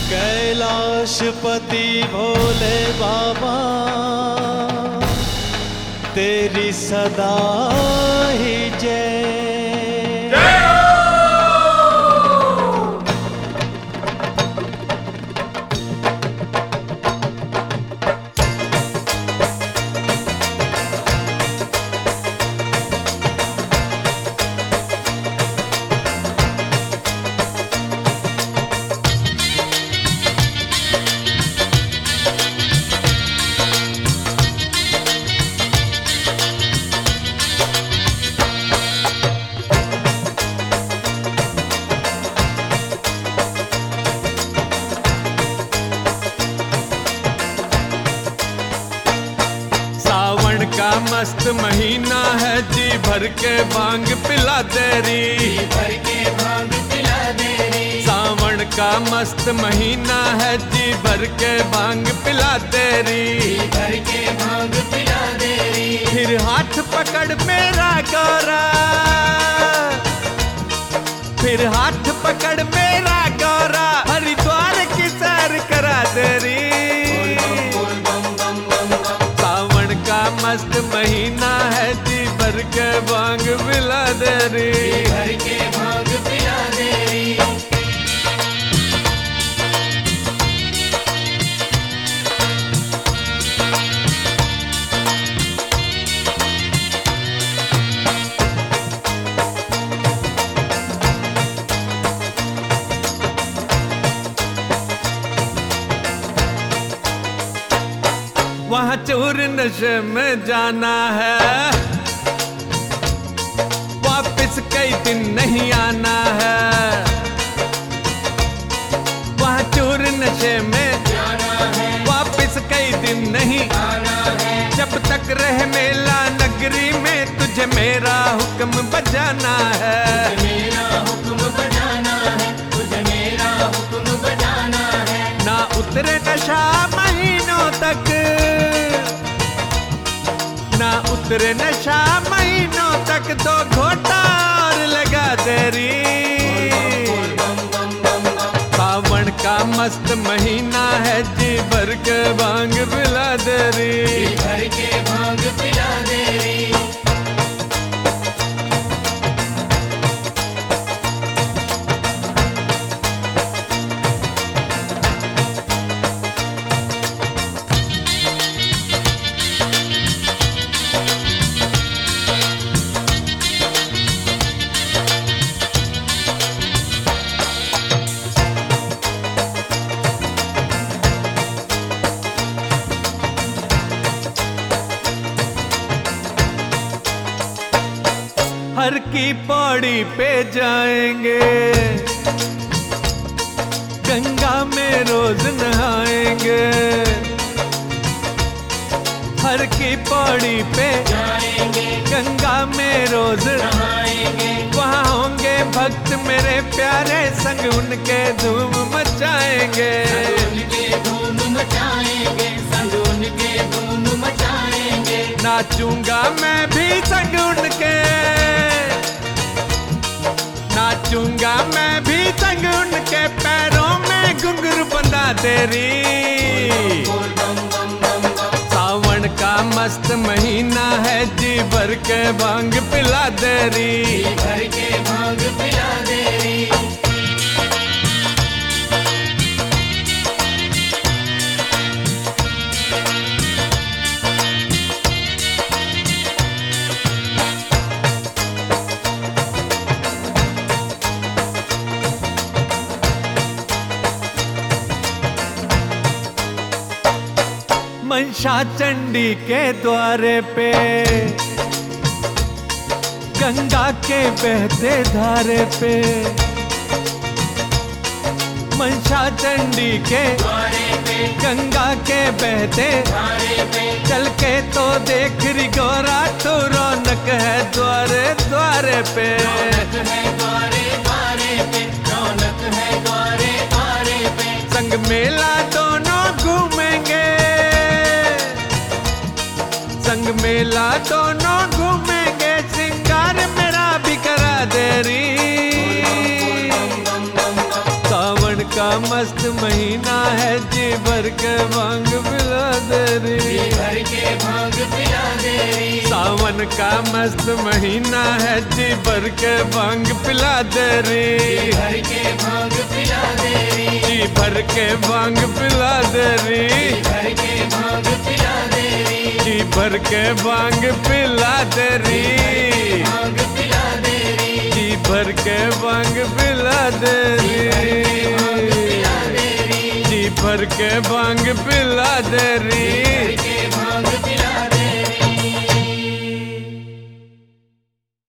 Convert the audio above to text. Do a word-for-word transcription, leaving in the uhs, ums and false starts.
कैलाशपति भोले बाबा तेरी सदा ही जय। का मस्त महीना है, जी भर के भांग पिला देरी, जी भर के भांग पिला देरी। सावन का मस्त महीना है, जी भर के भांग पिला देरी, जी भर के भांग पिला देरी। फिर हाथ पकड़ मेरा गौरा, फिर हाथ पकड़ मेरा गौरा, हरिद्वार की सैर करा देरी। मस्त महीना है, जी भर के भांग पिला देरी, जी भर के भांग पिला देरी। वहाँ चोर नशे में जाना है, वापस कई दिन नहीं आना है। वहाँ चोर नशे में जाना है, वापस कई दिन नहीं आना है। जब तक रह मेला नगरी में, तुझे मेरा हुक्म बजाना है, तुझे मेरा हुक्म बजाना है, तुझे मेरा हुक्म बजाना है। ना उतरे नशा महीनों तक, ना उतरे नशा महीनों तक, दो घोटा और लगा देरी। सावन का मस्त महीना है, जी भर के भांग पिला देरी, जी भर के भांग पिला देरी। हर की पौड़ी पे जाएंगे, गंगा में रोज नहाएंगे। हर की पौड़ी पे जाएंगे, गंगा में रोज नहाएंगे। वहाँ होंगे भक्त मेरे प्यारे, संग उनके धूम मचाएंगे, उनके धूम मचाएंगे, संग उनके धूम मचाएंगे। नाचूंगा मैं भी संग उनके, नाचूंगा मैं भी संग उनके, पैरों में घुंघरू बंधा देरी। सावन का मस्त महीना है, जी भर के भांग पिला देरी, जी भर के भांग पिला देरी। मनसा चंडी के द्वारे पे, गंगा के बहते धारे पे। मनसा चंडी के द्वारे पे, गंगा के बहते धारे पे। चल के तो देख री गौरा, तो रौनक है द्वारे द्वारे पे, रौनक है द्वारे द्वारे पे, रौनक है द्वारे द्वारे पे। संग मेला दोनों घूमेंगे, संग मेला दोनों घूमेंगे। श्रृंगार मेरा भी करा देरी, सावन का मस्त महीना है, जी भर के भांग पिला दे री, जी भर के भांग पिला दे री। सावन का मस्त महीना है, जी भर के भांग पिला दे री, जी भर के भांग पिला दे री। जी भर के भांग पिला दे री, जी भर के भांग पिला दे री। जी भर के भांग पिला दे री, भांग पिला दे री। जी भर के भांग पिला दे री, पिला दे री। जी भर के भांग पिला दे री, के भांग